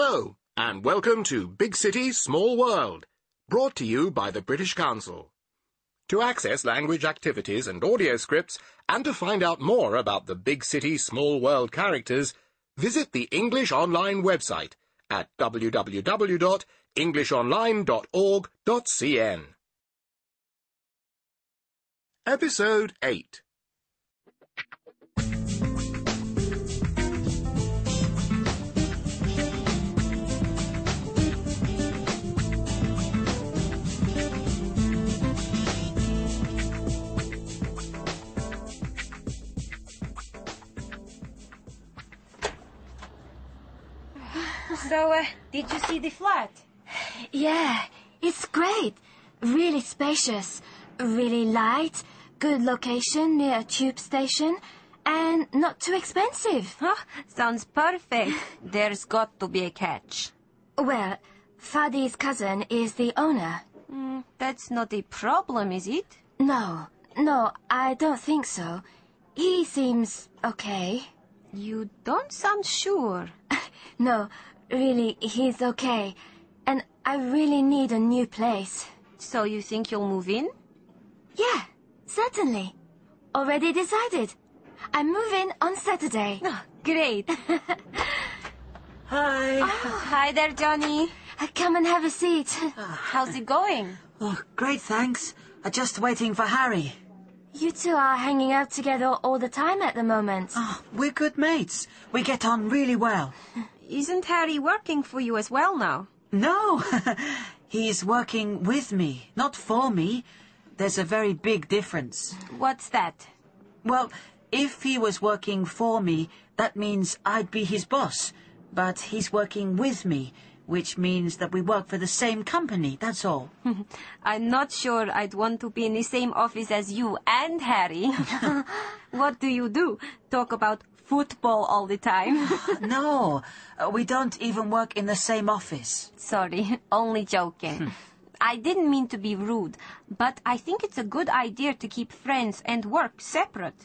Hello, and welcome to Big City, Small World, brought to you by the British Council. To access language activities and audio scripts, and to find out more about the Big City, Small World characters, visit the English Online website at www.englishonline.org.cn. Episode 8. So, did you see the flat? Yeah, it's great. Really spacious, really light, good location near a tube station, and not too expensive. Huh? Sounds perfect. There's got to be a catch. Well, Fadi's cousin is the owner. That's not a problem, is it? No, I don't think so. He seems okay. You don't sound sure. No, really, he's okay. And I really need a new place. So you think you'll move in? Yeah, certainly. Already decided. I move in on Saturday. Oh, great. Hi. Hi there, Johnny. Come and have a seat. How's it going? Oh, great, thanks. Just waiting for Harry. You two are hanging out together all the time at the moment. Oh, we're good mates. We get on really well. Isn't Harry working for you as well now? No, he's working with me, not for me. There's a very big difference. What's that? Well, if he was working for me, that means I'd be his boss. But he's working with me, which means that we work for the same company, that's all. I'm not sure I'd want to be in the same office as you and Harry. What do you do? Talk about football all the time? No, we don't even work in the same office. Sorry, only joking. I didn't mean to be rude, but I think it's a good idea to keep friends and work separate.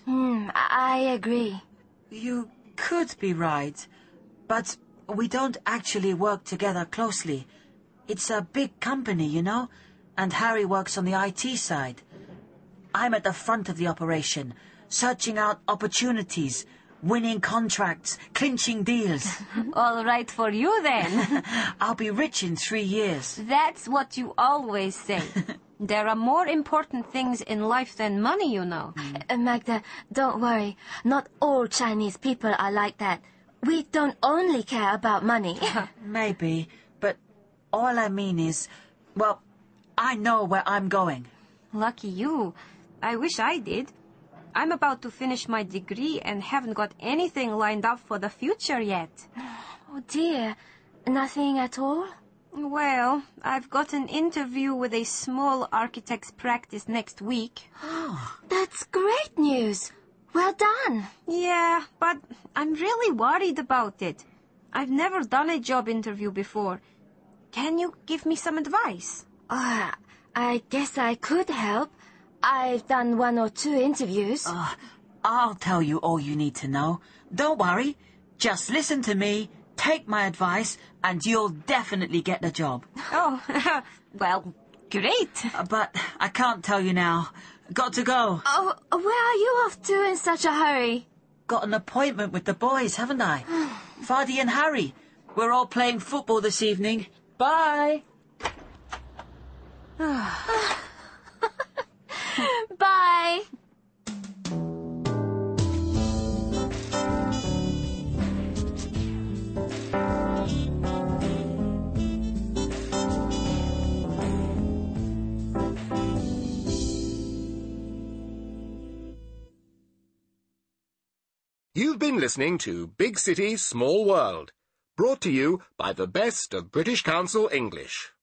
I agree. You could be right, but we don't actually work together closely. It's a big company, you know, and Harry works on the IT side. I'm at the front of the operation, searching out opportunities, winning contracts, clinching deals. All right for you then. I'll be rich in 3 years. That's what you always say. There are more important things in life than money, you know. Magda, don't worry. Not all Chinese people are like that. We don't only care about money. Maybe, but all I mean is, well, I know where I'm going. Lucky you. I wish I did. I'm about to finish my degree and haven't got anything lined up for the future yet. Oh dear, nothing at all? Well, I've got an interview with a small architect's practice next week. That's great news. Well done. Yeah, but I'm really worried about it. I've never done a job interview before. Can you give me some advice? I guess I could help. I've done 1 or 2 interviews. I'll tell you all you need to know. Don't worry. Just listen to me, take my advice, and you'll definitely get the job. Oh, well, great. But I can't tell you now. Got to go. Oh, where are you off to in such a hurry? Got an appointment with the boys, haven't I? Fadi and Harry. We're all playing football this evening. Bye. Bye. You've been listening to Big City, Small World, brought to you by the best of British Council English.